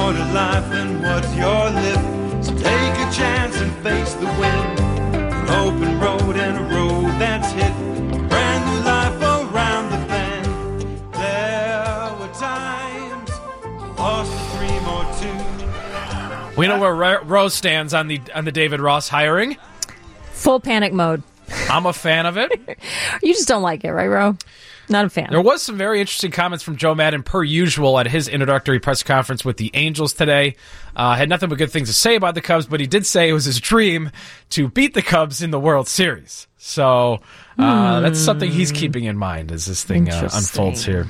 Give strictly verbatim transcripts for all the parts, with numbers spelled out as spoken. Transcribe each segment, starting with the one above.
more to life than what you're living. So take a chance and face the wind. An open road and a road that's hit. A brand new life around the bend. There were times I lost a dream or two. We know where Ro- Rose stands on the on the David Ross hiring. Full panic mode. I'm a fan of it. You just don't like it, right, Ro? Not a fan. There was some very interesting comments from Joe Madden, per usual, at his introductory press conference with the Angels today. Uh, had nothing but good things to say about the Cubs, but he did say it was his dream to beat the Cubs in the World Series. So uh, hmm. that's something he's keeping in mind as this thing uh, unfolds here.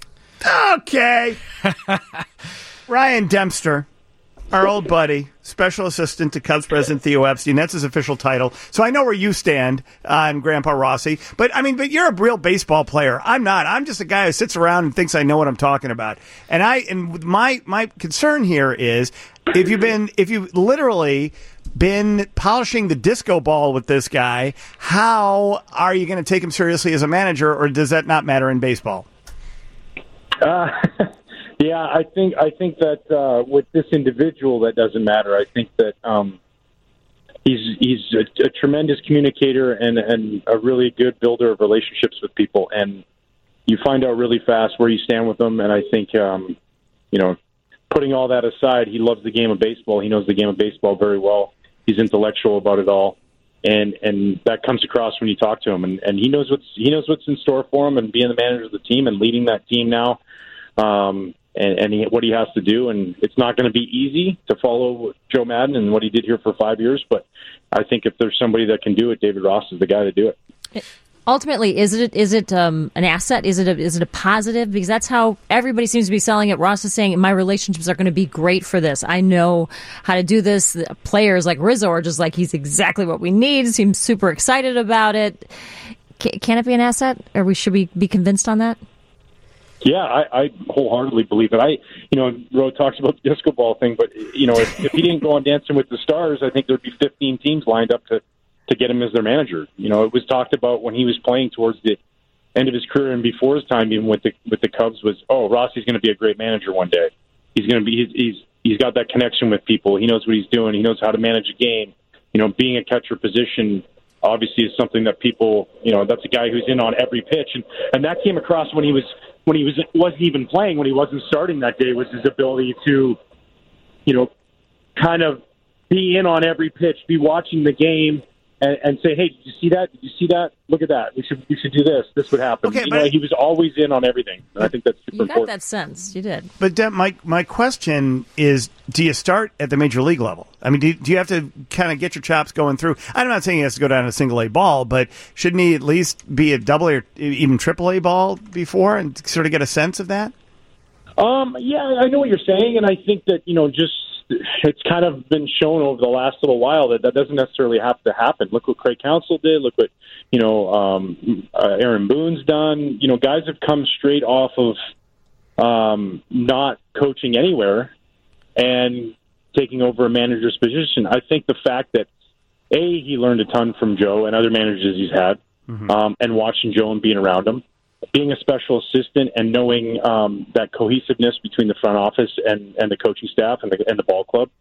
Okay. Ryan Dempster, our old buddy, special assistant to Cubs president Theo Epstein. That's his official title. So I know where you stand on Grandpa Rossi. But, I mean, but you're a real baseball player. I'm not. I'm just a guy who sits around and thinks I know what I'm talking about. And I and my my concern here is if you've been if you've literally been polishing the disco ball with this guy, how are you going to take him seriously as a manager, or does that not matter in baseball? Uh Yeah, I think I think that uh, with this individual, that doesn't matter. I think that um, he's he's a, a tremendous communicator and, and a really good builder of relationships with people, and you find out really fast where you stand with them. And I think, um, you know, putting all that aside, he loves the game of baseball. He knows the game of baseball very well. He's intellectual about it all, and and that comes across when you talk to him. And, and he knows what's he knows what's in store for him, and being the manager of the team and leading that team now. Um, And, and he, what he has to do, and it's not going to be easy to follow Joe Madden and what he did here for five years. But I think if there's somebody that can do it, David Ross is the guy to do it. Ultimately, is it is it um, an asset? Is it a, is it a positive? Because that's how everybody seems to be selling it. Ross is saying my relationships are going to be great for this. I know how to do this. The players like Rizzo are just like, he's exactly what we need. Seems super excited about it. Can, can it be an asset, or we should we be convinced on that? Yeah, I, I wholeheartedly believe it. I, you know, Ro talks about the disco ball thing, but you know, if, if he didn't go on Dancing with the Stars, I think there'd be fifteen teams lined up to, to get him as their manager. You know, it was talked about when he was playing towards the end of his career and before his time, even with the with the Cubs, was oh, Rossi's going to be a great manager one day. He's going to be he's, he's he's got that connection with people. He knows what he's doing. He knows how to manage a game. You know, being a catcher position obviously is something that people, you know, that's a guy who's in on every pitch, and and that came across when he was. When he was wasn't even playing, when he wasn't starting that day, was his ability to, you know, kind of be in on every pitch, be watching the game, and, and say, "Hey, did you see that? Did you see that? Look at that. We should we should do this. This would happen." Okay, you but know, he was always in on everything, and I think that's super You got important. that sense. You did. But Deb, my my question is: do you start at the major league level? I mean, do, do you have to kind of get your chops going through? I'm not saying he has to go down a single A ball, but shouldn't he at least be a double A or even triple A ball before and sort of get a sense of that? Um, yeah, I know what you're saying, and I think that, you know, just it's kind of been shown over the last little while that that doesn't necessarily have to happen. Look what Craig Counsell did. Look what, you know, um, uh, Aaron Boone's done. You know, guys have come straight off of um, not coaching anywhere and taking over a manager's position. I think the fact that, A, he learned a ton from Joe and other managers he's had, mm-hmm. um, and watching Joe and being around him, being a special assistant and knowing um, that cohesiveness between the front office and, and the coaching staff and the, and the ball club.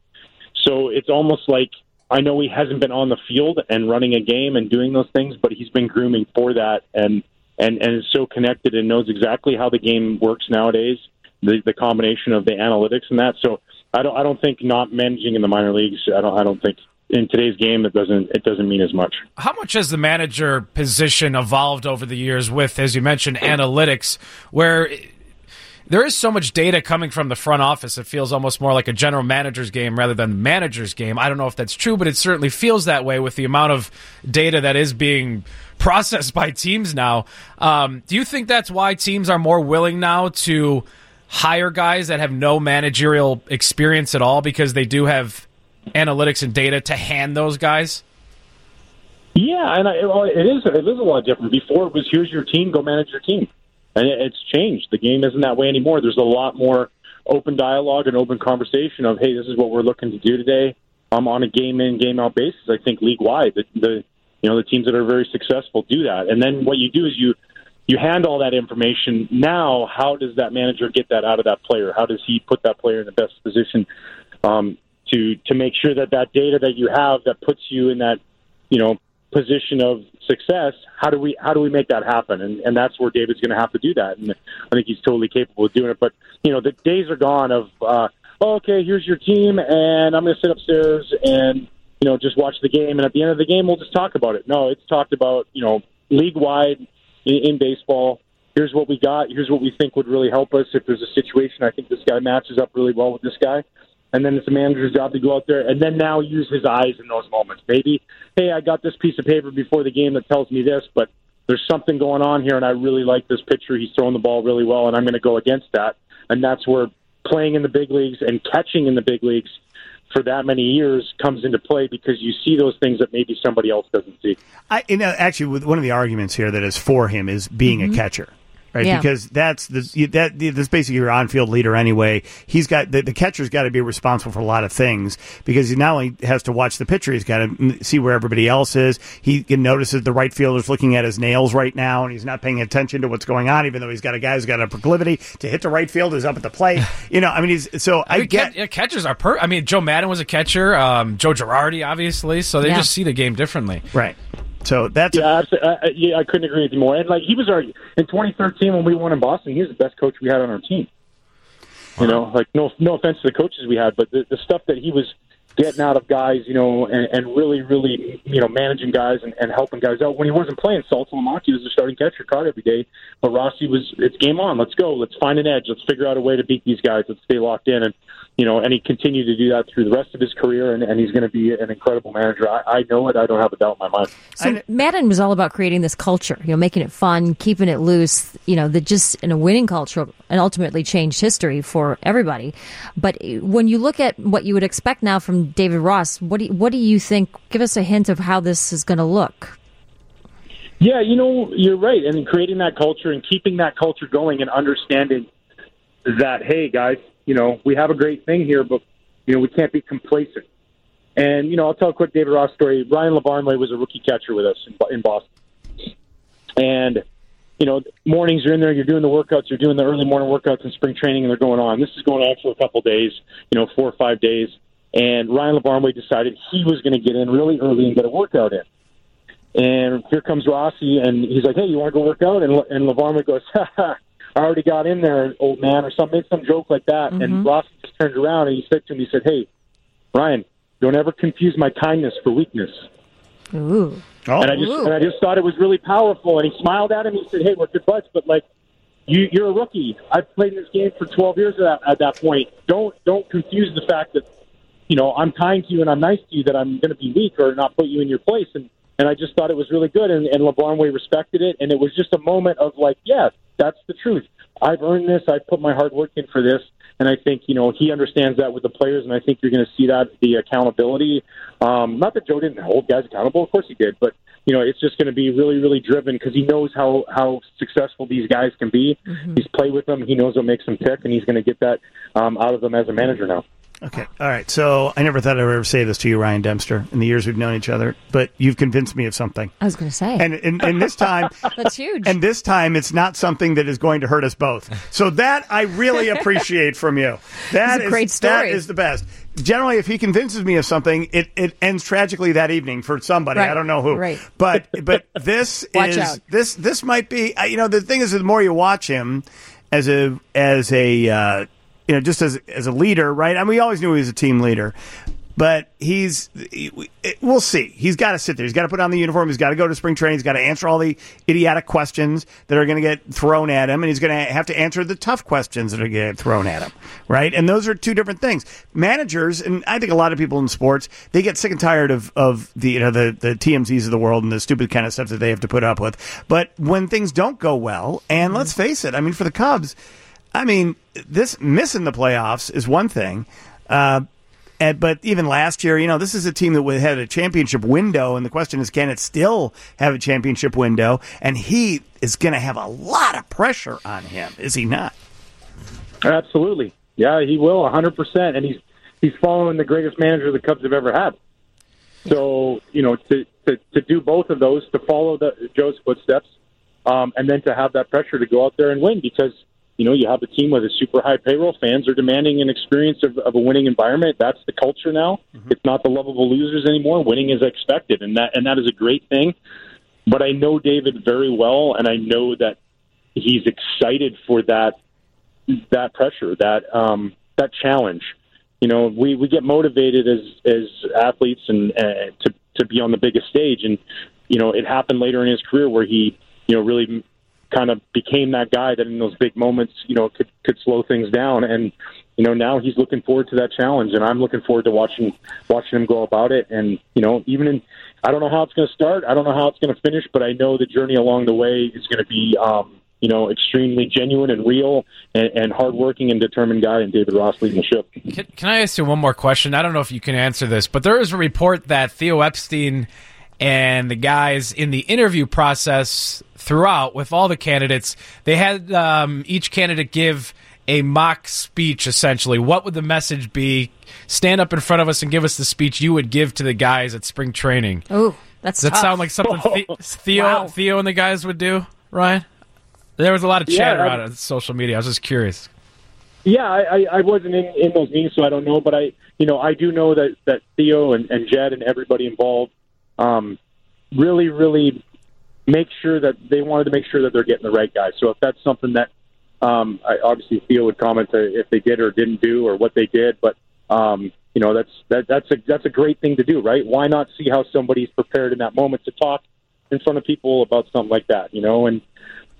So it's almost like, I know he hasn't been on the field and running a game and doing those things, but he's been grooming for that and, and, and is so connected and knows exactly how the game works nowadays, the, the combination of the analytics and that. So I don't I don't think not managing in the minor leagues, I don't I don't think in today's game it doesn't it doesn't mean as much. How much has the manager position evolved over the years with, as you mentioned, analytics, where there is so much data coming from the front office, it feels almost more like a general manager's game rather than the manager's game. I don't know if that's true, but it certainly feels that way with the amount of data that is being processed by teams now. Um, do you think that's why teams are more willing now to hire guys that have no managerial experience at all because they do have analytics and data to hand those guys? Yeah, and I, well, it is it is a lot different. Before it was, here's your team, go manage your team. And it's changed. The game isn't that way anymore. There's a lot more open dialogue and open conversation of, hey, this is what we're looking to do today. I'm on a game in, game out basis. I think league wide, the, the you know the teams that are very successful do that. And then what you do is you you hand all that information. Now, how does that manager get that out of that player? How does he put that player in the best position um, to to make sure that that data that you have that puts you in that, you know, position of success, how do we how do we make that happen? And and that's where David's going to have to do that. And I think he's totally capable of doing it. But, you know, the days are gone of, uh, oh, okay, here's your team, and I'm going to sit upstairs and, you know, just watch the game. And at the end of the game, we'll just talk about it. No, it's talked about, you know, league-wide in, in baseball. Here's what we got. Here's what we think would really help us. If there's a situation, I think this guy matches up really well with this guy. And then it's the manager's job to go out there and then now use his eyes in those moments. Maybe, hey, I got this piece of paper before the game that tells me this, but there's something going on here, and I really like this pitcher. He's throwing the ball really well, and I'm going to go against that. And that's where playing in the big leagues and catching in the big leagues for that many years comes into play, because you see those things that maybe somebody else doesn't see. I, you know, actually, with one of the arguments here that is for him is being mm-hmm. a catcher. Right, yeah. Because that's the, that that's basically your on-field leader anyway. He's got the, the catcher's got to be responsible for a lot of things, because he not only has to watch the pitcher, he's got to see where everybody else is. He notices the right fielder's looking at his nails right now, and he's not paying attention to what's going on, even though he's got a guy who's got a proclivity to hit the right field who's up at the plate. You know, I mean, he's so I, I mean, get yeah, catchers are per. I mean, Joe Madden was a catcher. Um, Joe Girardi, obviously, so they Yeah. just see the game differently. right. So that's Yeah, absolutely. I, yeah, I couldn't agree with you more. And like he was our in twenty thirteen when we won in Boston, he was the best coach we had on our team. You know, like no no offense to the coaches we had, but the, the stuff that he was getting out of guys, you know, and, and really, really, you know, managing guys and, and helping guys out. When he wasn't playing, Saul Tulamaki was the starting catcher, caught every day. But Rossi was, it's game on. Let's go. Let's find an edge. Let's figure out a way to beat these guys. Let's stay locked in. And, you know, and he continued to do that through the rest of his career, and, and he's going to be an incredible manager. I, I know it. I don't have a doubt in my mind. So Madden was all about creating this culture, you know, making it fun, keeping it loose, you know, that just in a winning culture and ultimately changed history for everybody. But when you look at what you would expect now from David Ross, what do you, what do you think? Give us a hint of how this is going to look. Yeah, you know, you're right. And creating that culture and keeping that culture going and understanding that, hey, guys, you know, we have a great thing here, but, you know, we can't be complacent. And, you know, I'll tell a quick David Ross story. Ryan LaBarnway was a rookie catcher with us in, in Boston. And, you know, mornings you're in there, you're doing the workouts, you're doing the early morning workouts in spring training, and they're going on. This is going on for a couple days, you know, four or five days. And Ryan LaBarnway decided he was going to get in really early and get a workout in. And here comes Rossi, and he's like, hey, you want to go work out? And, and LaBarnway goes, ha, ha, I already got in there, old man, or some, made some joke like that. Mm-hmm. And Rossi just turned around, and he said to him, he said, hey, Ryan, don't ever confuse my kindness for weakness. Ooh. Oh. And I just and I just thought it was really powerful. And he smiled at him. He said, hey, we're good buds, but, like, you, you're a rookie. I've played in this game for twelve years at that, at that point. Don't don't confuse the fact that, you know, I'm kind to you and I'm nice to you, that I'm going to be weak or not put you in your place. And and I just thought it was really good. And, and LaBarnway respected it. And it was just a moment of, like, yeah, that's the truth. I've earned this. I've put my hard work in for this. And I think, you know, he understands that with the players, and I think you're going to see that, the accountability. Um, not that Joe didn't hold guys accountable. Of course he did. But, you know, it's just going to be really, really driven because he knows how, how successful these guys can be. Mm-hmm. He's played with them. He knows what makes them tick, and he's going to get that um, out of them as a manager now. Okay. All right. So I never thought I would ever say this to you, Ryan Dempster, in the years we've known each other, but you've convinced me of something. I was going to say. And, and, and this time... That's huge. And this time, it's not something that is going to hurt us both. So that I really appreciate from you. That a is great story. That is the best. Generally, if he convinces me of something, it, it ends tragically that evening for somebody. Right. I don't know who. Right. But but this Watch is out. this this might be. You know, the thing is, the more you watch him as a as a uh, you know, just as as a leader, right? I mean, we always knew he was a team leader. But he's, we'll see. He's got to sit there. He's got to put on the uniform. He's got to go to spring training. He's got to answer all the idiotic questions that are going to get thrown at him. And he's going to have to answer the tough questions that are going to get thrown at him. Right? And those are two different things. Managers, and I think a lot of people in sports, they get sick and tired of, of the, you know, the, the T M Zs of the world and the stupid kind of stuff that they have to put up with. But when things don't go well, and let's face it, I mean, for the Cubs, I mean, this missing the playoffs is one thing. Uh, And, but even last year, you know, this is a team that had a championship window, and the question is, can it still have a championship window? And he is going to have a lot of pressure on him, is he not? Absolutely. Yeah, he will, one hundred percent. And he's he's following the greatest manager the Cubs have ever had. So, you know, to, to, to do both of those, to follow the, Joe's footsteps, um, and then to have that pressure to go out there and win because, you know, you have a team with a super high payroll. Fans are demanding an experience of, of a winning environment. That's the culture now. Mm-hmm. It's not the lovable losers anymore. Winning is expected, and that and that is a great thing. But I know David very well, and I know that he's excited for that that pressure, that um, that challenge. You know, we, we get motivated as as athletes and uh, to to be on the biggest stage, and you know, it happened later in his career where he, you know, really kind of became that guy that in those big moments, you know, could could slow things down. And you know, now he's looking forward to that challenge, and I'm looking forward to watching watching him go about it. And you know, even in, I don't know how it's going to start, I don't know how it's going to finish, but I know the journey along the way is going to be, um, you know, extremely genuine and real, and, and hardworking and determined guy in David Ross leading the ship. Can, can I ask you one more question? I don't know if you can answer this, but there is a report that Theo Epstein and the guys in the interview process throughout with all the candidates, they had um, each candidate give a mock speech, essentially. What would the message be? Stand up in front of us and give us the speech you would give to the guys at spring training. Ooh, that's Does that tough. sound like something the- Theo, Wow. Theo and the guys would do, Ryan? There was a lot of chatter Yeah, I- on it on social media. I was just curious. Yeah, I, I, I wasn't in, in those meetings, so I don't know. But I, you know, I do know that, that Theo and, and Jed and everybody involved um, really, really make sure that they wanted to make sure that they're getting the right guy. So if that's something that um, I, obviously Theo would comment to if they did or didn't do or what they did, but um, you know, that's that, that's a that's a great thing to do, right? Why not see how somebody's prepared in that moment to talk in front of people about something like that, you know? And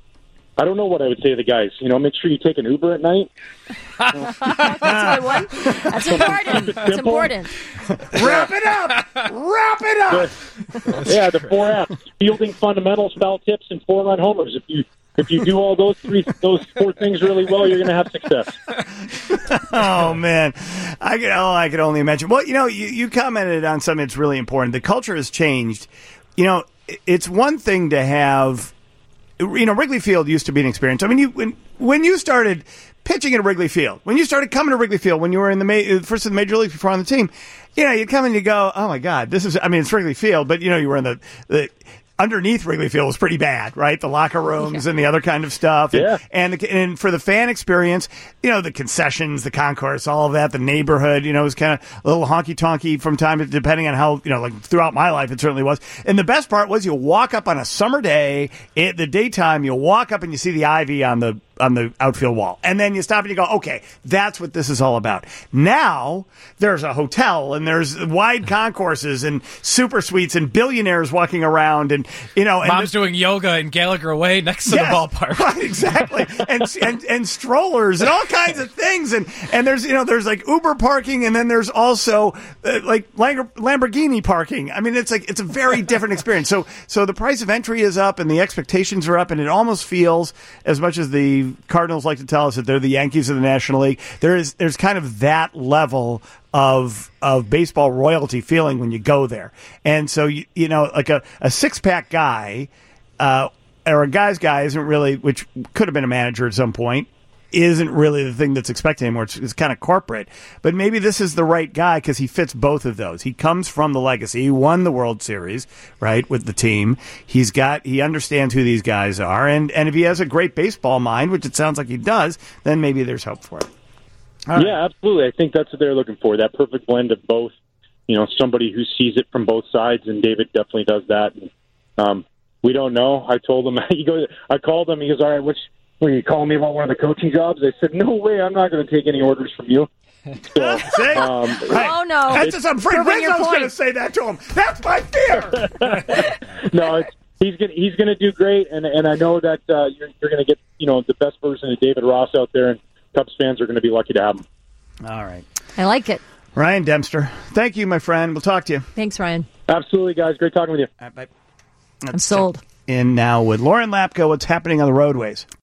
I don't know what I would say to the guys. You know, make sure you take an Uber at night. That's a good one. That's important. That's Simple. important. Wrap it up. Wrap it up. Yeah, the four F's: fielding fundamentals, foul tips, and four-run homers. If you if you do all those three those four things really well, you're going to have success. Oh man, I could oh I could only imagine. Well, you know, you, you commented on something that's really important. The culture has changed. You know, it's one thing to have. You know, Wrigley Field used to be an experience. I mean, you when when you started pitching at Wrigley Field, when you started coming to Wrigley Field, when you were in the ma- first in the major leagues before on the team, you know, you'd come and you go, oh my God, this is. I mean, it's Wrigley Field, but you know, you were in the. the underneath Wrigley Field was pretty bad, right? The locker rooms yeah. and the other kind of stuff. And, yeah. and, the, and for the fan experience, you know, the concessions, the concourse, all of that, the neighborhood, you know, it was kind of a little honky-tonky from time to, depending on how, you know, like throughout my life, it certainly was. And the best part was you walk up on a summer day, at the daytime, you walk up and you see the ivy on the on the outfield wall. And then you stop and you go, okay, that's what this is all about. Now, there's a hotel and there's wide concourses and super suites and billionaires walking around and, you know. And Mom's the, doing yoga in Gallagher Way next to yes, the ballpark. Right, exactly. and, and and strollers and all kinds of things. And, and there's, you know, there's like Uber parking and then there's also uh, like Lamborghini parking. I mean, it's like, it's a very different experience. So, so the price of entry is up and the expectations are up and it almost feels, as much as the Cardinals like to tell us that they're the Yankees of the National League, there is there's kind of that level of of baseball royalty feeling when you go there. And so you, you know, like a, a six pack guy uh, or a guy's guy isn't really, which could have been a manager at some point, isn't really the thing that's expected anymore. It's, it's kind of corporate. But maybe this is the right guy because he fits both of those. He comes from the legacy. He won the World Series, right, with the team. He's got, he understands who these guys are. And, and if he has a great baseball mind, which it sounds like he does, then maybe there's hope for it. All yeah, right. Absolutely. I think that's what they're looking for, that perfect blend of both. You know, somebody who sees it from both sides, and David definitely does that. And, um, we don't know. I told him, he goes, I called him, he goes, all right, which, when you call me about one of the coaching jobs, I said, no way, I'm not going to take any orders from you. So, See? um, right. Oh, no. That's just, I'm afraid Proving your Rizzo's point. going to say that to him. That's my fear. no, it's, he's going he's going to do great, and and I know that uh, you're, you're going to get, you know, the best version of David Ross out there, and Cubs fans are going to be lucky to have him. All right. I like it. Ryan Dempster, thank you, my friend. We'll talk to you. Thanks, Ryan. Absolutely, guys. Great talking with you. All right, bye. I'm sold. In now with Lauren Lapka, what's happening on the roadways?